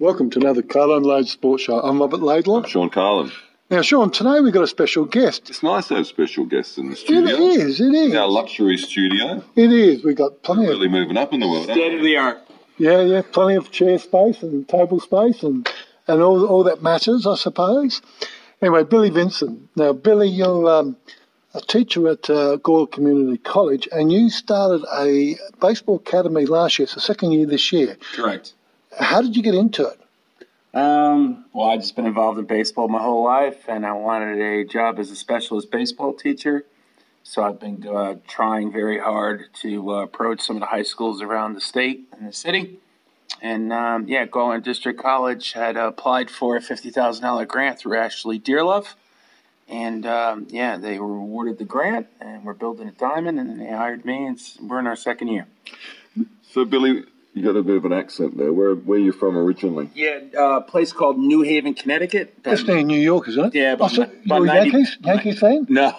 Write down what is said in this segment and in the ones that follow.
Welcome to another Carlin Load Sports Show. I'm Robert Laidlaw. I'm Sean Carlin. Now, Sean, today we've got a special guest. It's nice to have special guests in the studio. It is. Our luxury studio. It is. We've got plenty We're really moving up in the world. State of the art. Yeah, plenty of chair space and table space and all that matters, I suppose. Anyway, Billy Vincent. Now, Billy, you're a teacher at Gawler Community College, and you started a baseball academy last year. It's the second year this year. Correct. How did you get into it? Well, I've just been involved in baseball my whole life, and I wanted a job as a specialist baseball teacher. So I've been trying very hard to approach some of the high schools around the state and the city. And, Gawler District College had applied for a $50,000 grant through Ashley Dearlove. And, they were awarded the grant, and we're building a diamond, and they hired me, and we're in our second year. So, Billy, you got a bit of an accent there. Where are you from originally? Yeah, a place called New Haven, Connecticut. That's near New York, isn't it? Yeah, you're a Yankees fan? No,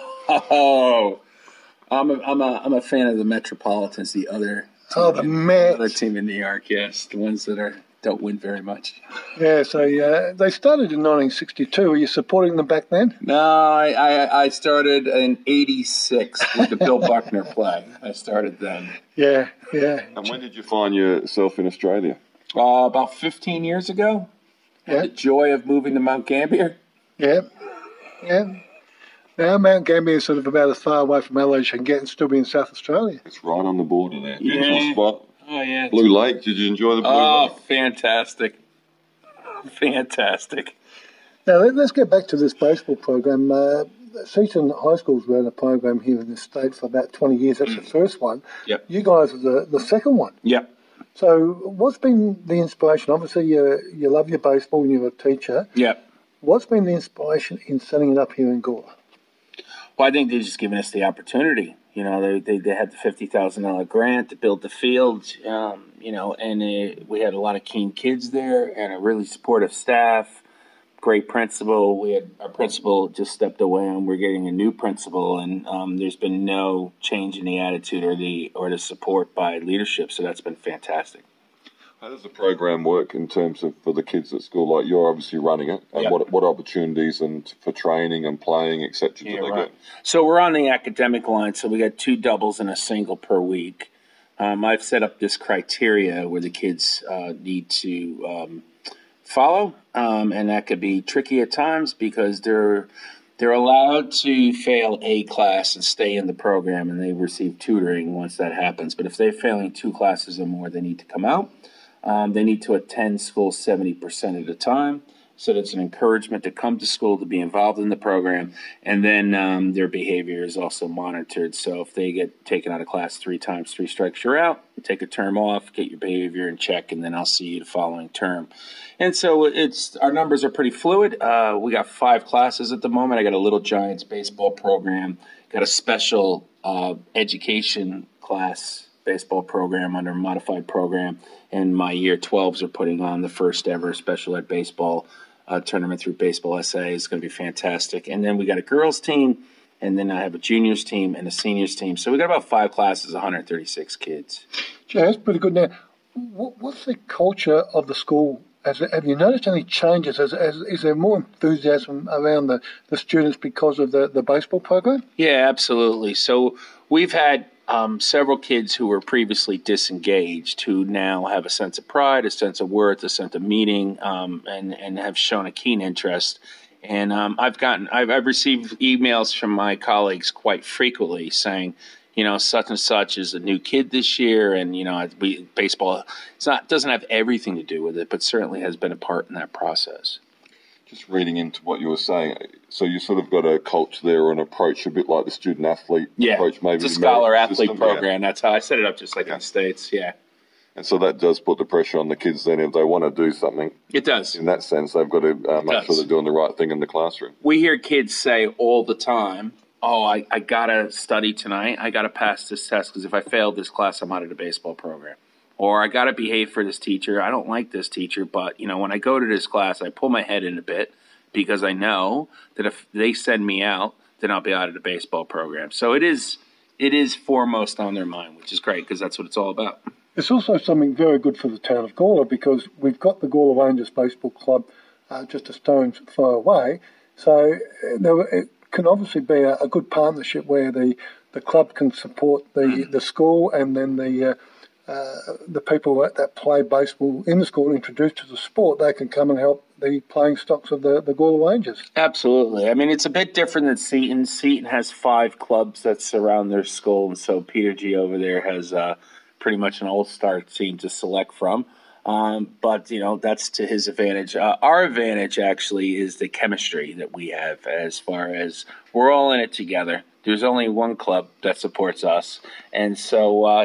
I'm a fan of the Metropolitans, the other. The Mets. Other team in New York, yes, the ones that don't win very much. Yeah, so they started in 1962. Were you supporting them back then? No, I started in '86 with the Bill Buckner play. I started then. Yeah. And when did you find yourself in Australia? About 15 years ago. Yeah. The joy of moving to Mount Gambier. Yeah. Now Mount Gambier is sort of about as far away from LA as you can get and still be in South Australia. It's right on the border there. Beautiful spot. Oh, yeah. Blue Lake. Did you enjoy the Blue Lake? Oh, fantastic. Fantastic. Now, let's get back to this baseball program. Seaton High School's ran a program here in the state for about 20 years. That's the first one. Yep. You guys are the second one. Yep. So what's been the inspiration? Obviously, you love your baseball and you're a teacher. Yep. What's been the inspiration in setting it up here in Gawler? Well, I think they've just given us the opportunity. You know, they had the $50,000 grant to build the field, we had a lot of keen kids there and a really supportive staff, great principal. Our principal just stepped away and we're getting a new principal, and there's been no change in the attitude or the support by leadership, so that's been fantastic. How does the program work in terms of for the kids at school? Like, you're obviously running it, and Yep. what opportunities and for training and playing, etc. do they get? So we're on the academic line, so we got 2 doubles and a single per week. I've set up this criteria where the kids need to follow, and that could be tricky at times because they're allowed to fail a class and stay in the program, and they receive tutoring once that happens. But if they're failing 2 classes or more, they need to come out. They need to attend school 70% of the time. So that's an encouragement to come to school, to be involved in the program. And then their behavior is also monitored. So if they get taken out of class 3 times, 3 strikes, you're out. Take a term off, get your behavior in check, and then I'll see you the following term. And so our numbers are pretty fluid. We got 5 classes at the moment. I got a Little Giants baseball program, got a special education class baseball program under a modified program, and my year 12s are putting on the first ever special ed baseball tournament through Baseball SA. It's going to be fantastic. And then we got a girls team, and then I have a juniors team and a seniors team. So we got about 5 classes, 136 kids. Gee, that's pretty good. Now, what's the culture of the school? Have you noticed any changes? Is there more enthusiasm around the students because of the baseball program? Yeah, absolutely. So we've had several kids who were previously disengaged who now have a sense of pride, a sense of worth, a sense of meaning, and have shown a keen interest. And I've received emails from my colleagues quite frequently saying, such and such is a new kid this year, and baseball doesn't have everything to do with it, but certainly has been a part in that process. Just reading into what you were saying, so you sort of got a culture there or an approach a bit like the student-athlete approach. Maybe it's a scholar-athlete system, program. Yeah. That's how I set it up, just like in the States, yeah. And so that does put the pressure on the kids then if they want to do something. It does. In that sense, they've got to make sure they're doing the right thing in the classroom. We hear kids say all the time, I got to study tonight. I got to pass this test because if I fail this class, I'm out of the baseball program. Or I got to behave for this teacher. I don't like this teacher, but, when I go to this class, I pull my head in a bit because I know that if they send me out, then I'll be out of the baseball program. So it is foremost on their mind, which is great because that's what it's all about. It's also something very good for the town of Gawler because we've got the Gawler Rangers Baseball Club just a stone's throw away. So it can obviously be a good partnership where the club can support the school, and then the people that play baseball in the school introduced to the sport, they can come and help the playing stocks of the Gawler Rangers. Absolutely. I mean, it's a bit different than Seton. Seton has 5 clubs that surround their school, and so Peter G over there has pretty much an all-star team to select from. But, that's to his advantage. Our advantage, actually, is the chemistry that we have as far as we're all in it together. There's only one club that supports us. And so,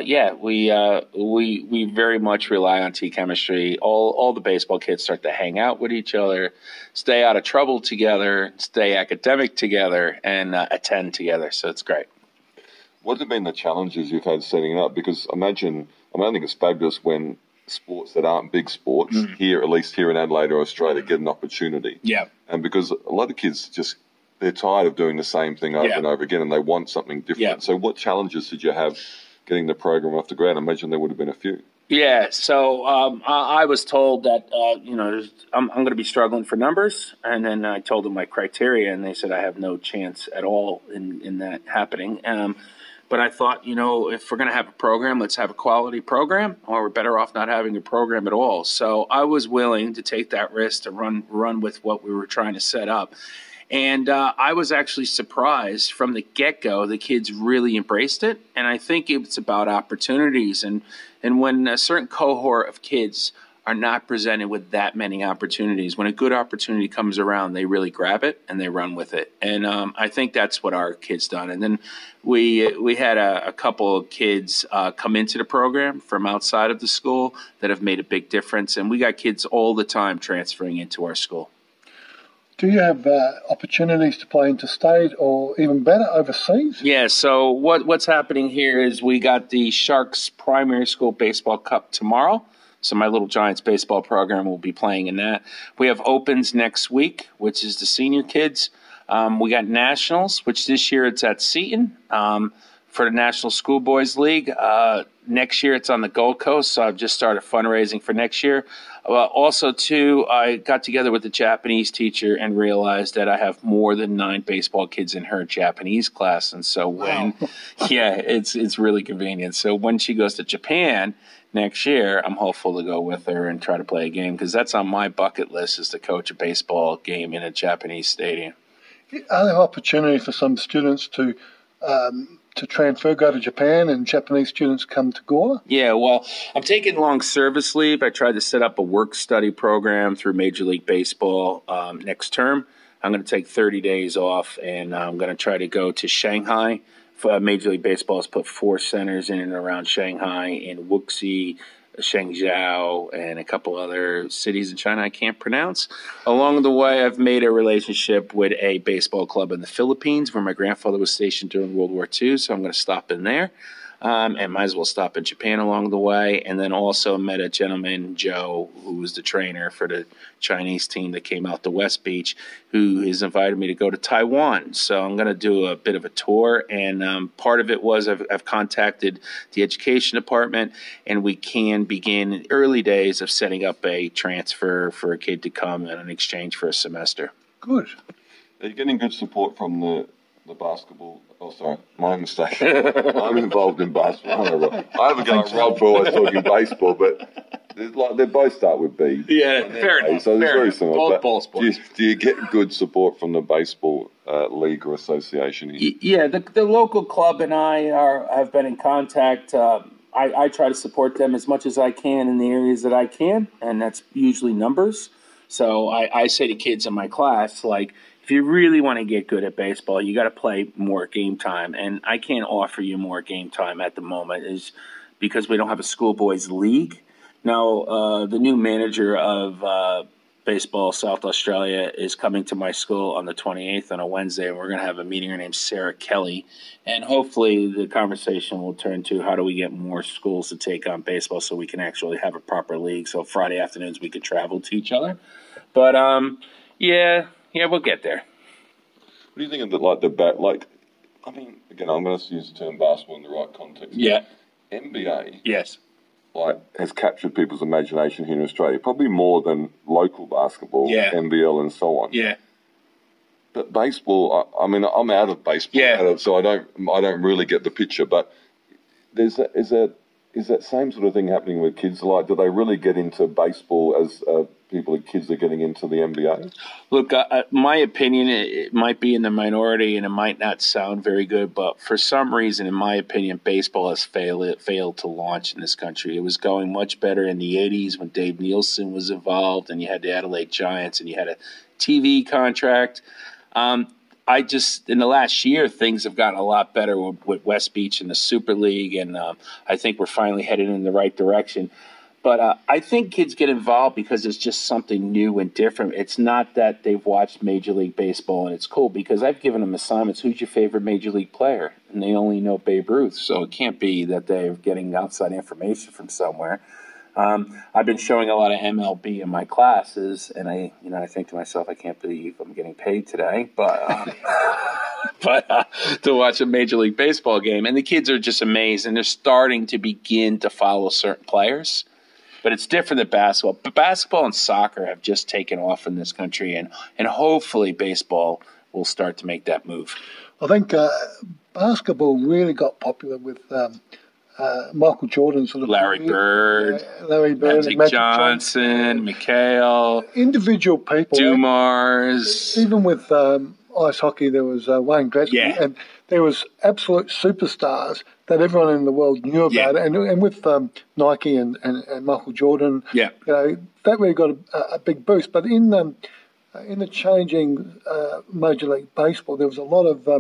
we very much rely on team chemistry. All the baseball kids start to hang out with each other, stay out of trouble together, stay academic together, and attend together. So it's great. What have been the challenges you've had setting up? Because I think it's fabulous when sports that aren't big sports here, at least here in Adelaide or Australia, get an opportunity. Yeah. And because a lot of kids they're tired of doing the same thing over and over again, and they want something different. Yeah. So what challenges did you have getting the program off the ground? I imagine there would have been a few. Yeah, so I was told that, I'm going to be struggling for numbers, and then I told them my criteria, and they said I have no chance at all in that happening. But I thought, if we're going to have a program, let's have a quality program, or we're better off not having a program at all. So I was willing to take that risk to run with what we were trying to set up. And I was actually surprised from the get-go. The kids really embraced it, and I think it's about opportunities. And when a certain cohort of kids are not presented with that many opportunities, when a good opportunity comes around, they really grab it and they run with it. And I think that's what our kids done. And then we had a couple of kids come into the program from outside of the school that have made a big difference. And we got kids all the time transferring into our school. Do you have opportunities to play interstate or even better overseas? Yeah, so what's happening here is we got the Sharks Primary School Baseball Cup tomorrow. So my Little Giants baseball program will be playing in that. We have Opens next week, which is the senior kids. We got Nationals, which this year it's at Seton for the National Schoolboys League. Next year it's on the Gold Coast, so I've just started fundraising for next year. Also, too, I got together with a Japanese teacher and realized that I have more than 9 baseball kids in her Japanese class. And so it's really convenient. So when she goes to Japan next year, I'm hopeful to go with her and try to play a game, because that's on my bucket list, is to coach a baseball game in a Japanese stadium. Are there opportunities for some students to transfer, go to Japan, and Japanese students come to Gawler? Yeah, well, I'm taking long service leave. I tried to set up a work-study program through Major League Baseball next term. I'm going to take 30 days off, and I'm going to try to go to Shanghai. Major League Baseball has put 4 centers in and around Shanghai, in Wuxi, Shenzhou, and a couple other cities in China I can't pronounce. Along the way, I've made a relationship with a baseball club in the Philippines where my grandfather was stationed during World War II, so I'm going to stop in there. And might as well stop in Japan along the way. And then also met a gentleman, Joe, who was the trainer for the Chinese team that came out to West Beach, who has invited me to go to Taiwan. So I'm going to do a bit of a tour. And part of it was I've contacted the education department, and we can begin in early days of setting up a transfer for a kid to come in exchange for a semester. Good. Are you getting good support from the basketball? Oh, sorry, my mistake. I'm involved in basketball. I haven't got Rob for always talking baseball, but they both start with B. Yeah, fair enough. So it's very similar. Both sports. Do you get good support from the baseball league or association here? Yeah, the local club and I have been in contact. I try to support them as much as I can in the areas that I can, and that's usually numbers. So I say to kids in my class, like, if you really want to get good at baseball, you got to play more game time. And I can't offer you more game time at the moment, is because we don't have a schoolboys league. Now, the new manager of Baseball South Australia is coming to my school on the 28th on a Wednesday, and we're going to have a meeting. Her name's Sarah Kelly. And hopefully the conversation will turn to how do we get more schools to take on baseball so we can actually have a proper league. So Friday afternoons we could travel to each other. But, yeah, we'll get there. What do you think of again, I'm going to use the term basketball in the right context. Yeah. NBA. Yes. has captured people's imagination here in Australia, probably more than local basketball, NBL, and so on. Yeah. But baseball, I mean, I'm out of baseball, so I don't really get the picture. But is that same sort of thing happening with kids? Like, do they really get into baseball as kids are getting into the NBA? Look, my opinion, it might be in the minority and it might not sound very good, but for some reason, in my opinion, baseball has failed to launch in this country. It was going much better in the 80s when Dave Nielsen was involved and you had the Adelaide Giants and you had a TV contract. I just, in the last year, things have gotten a lot better with West Beach and the Super League, and I think we're finally headed in the right direction. But I think kids get involved because it's just something new and different. It's not that they've watched Major League Baseball and it's cool, because I've given them assignments. Who's your favorite Major League player? And they only know Babe Ruth, so it can't be that they're getting outside information from somewhere. I've been showing a lot of MLB in my classes, and I think to myself, I can't believe I'm getting paid today, but to watch a Major League Baseball game, and the kids are just amazed, and they're starting to begin to follow certain players. But it's different than basketball. But basketball and soccer have just taken off in this country, and hopefully baseball will start to make that move. I think basketball really got popular with Michael Jordan, sort of Larry Bird, Magic Johnson, McHale, individual people, Dumars. Even with ice hockey, there was Wayne Gretzky, and there was absolute superstars that everyone in the world knew about. And with Nike and Michael Jordan, that really got a big boost. But in the changing Major League Baseball, there was a lot of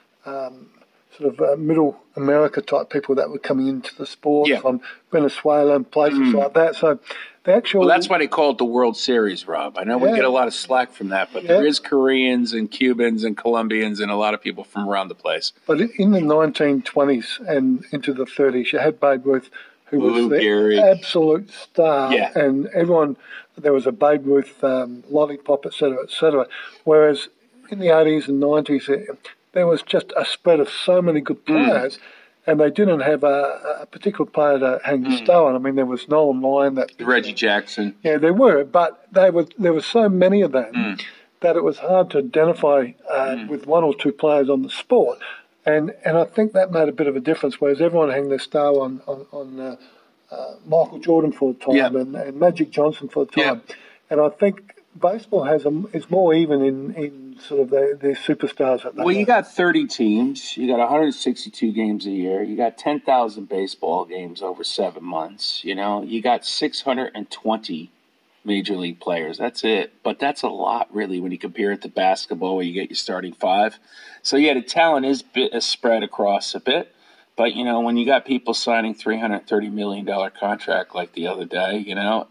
middle America type people that were coming into the sport from Venezuela and places like that. So the actual... Well, that's why they call it the World Series, Rob. I know we get a lot of slack from that, but there is Koreans and Cubans and Colombians and a lot of people from around the place. But in the 1920s and into the 30s, you had Babe Ruth, who was the absolute star. Yeah. And everyone, there was a Babe Ruth lollipop, et cetera, et cetera. Whereas in the 80s and 90s, there was just a spread of so many good players, and they didn't have a particular player to hang the star on. I mean, there was Nolan Ryan, Reggie Jackson. Yeah, there were, but there were so many of them that it was hard to identify with one or two players on the sport, and I think that made a bit of a difference. Whereas everyone hung their star on Michael Jordan for a time and Magic Johnson for a time, and I think baseball is more even in sort of their superstars. You got 30 teams. You got 162 games a year. You got 10,000 baseball games over 7 months. You got 620 major league players. That's it. But that's a lot, really, when you compare it to basketball, where you get your starting five. So, the talent is spread across a bit. But, when you got people signing $330 million contract like the other day,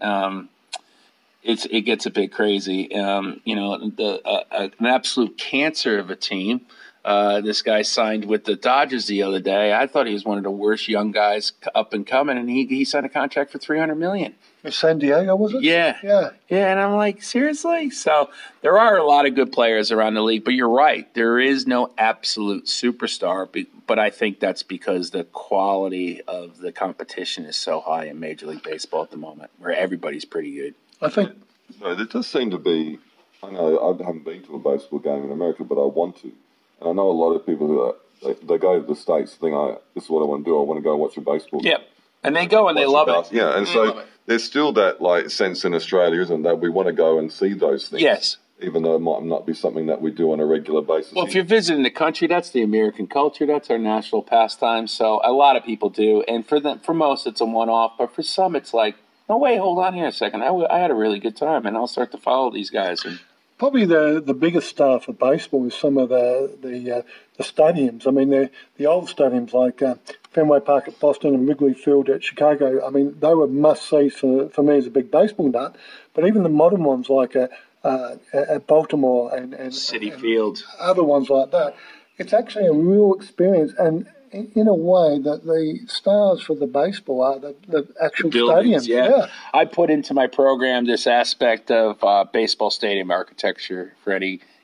it gets a bit crazy. An absolute cancer of a team. This guy signed with the Dodgers the other day. I thought he was one of the worst young guys up and coming, and he signed a contract for $300 million. San Diego, was it? Yeah. And I'm like, seriously? So there are a lot of good players around the league, but you're right. There is no absolute superstar, but I think that's because the quality of the competition is so high in Major League Baseball at the moment, where everybody's pretty good. I think there does seem to be. I know I haven't been to a baseball game in America, but I want to. And I know a lot of people who they go to the States think, this is what I want to do. I want to go and watch a baseball game. Yep. And they go and they love it. Yeah, and so there's still that sense in Australia, isn't there? We want to go and see those things. Yes. Even though it might not be something that we do on a regular basis. Well, if you're visiting the country, that's the American culture. That's our national pastime. So a lot of people do. And for most, it's a one-off. But for some, it's like, no, wait, hold on here a second. I had a really good time, and I'll start to follow these guys. And probably the biggest star for baseball is some of the stadiums. I mean, the old stadiums like Fenway Park at Boston and Wrigley Field at Chicago. I mean, they were must-sees for me as a big baseball nut. But even the modern ones like at Baltimore and Citi Field, other ones like that, it's actually a real experience. And in a way, that the stars for the baseball are the actual buildings, stadiums. Yeah. I put into my program this aspect of baseball stadium architecture, Freddie.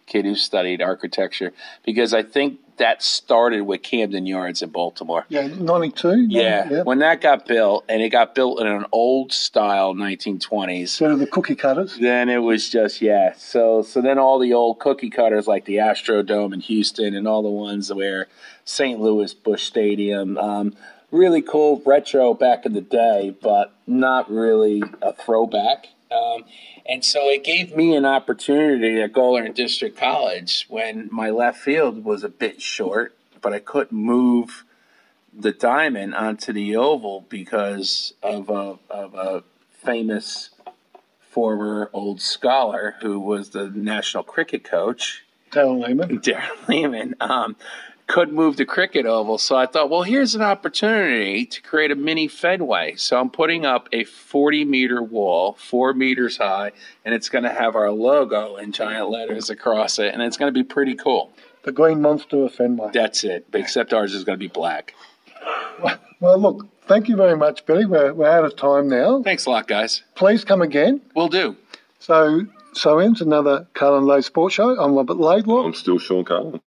kid who studied architecture, because I think that started with Camden Yards in Baltimore. Yeah, 92. Yeah, when that got built, and it got built in an old style 1920s. So the cookie cutters. Then it was just, yeah. So then all the old cookie cutters like the Astrodome in Houston and all the ones where St. Louis Busch Stadium, really cool retro back in the day, but not really a throwback. And so it gave me an opportunity at Golan District College when my left field was a bit short, but I couldn't move the diamond onto the oval because of a famous former old scholar who was the national cricket coach, Darren Lehman. Darren Lehman. Couldn't move the cricket oval. So I thought, well, here's an opportunity to create a mini Fenway. So I'm putting up a 40-meter wall, 4 meters high, and it's going to have our logo in giant letters across it, and it's going to be pretty cool. The Green Monster of Fenway. That's it, except ours is going to be black. Well, look, thank you very much, Billy. We're out of time now. Thanks a lot, guys. Please come again. Will do. So ends another Carlin Lowe Sports Show. I'm Robert Laidlaw. I'm still Sean Carlin.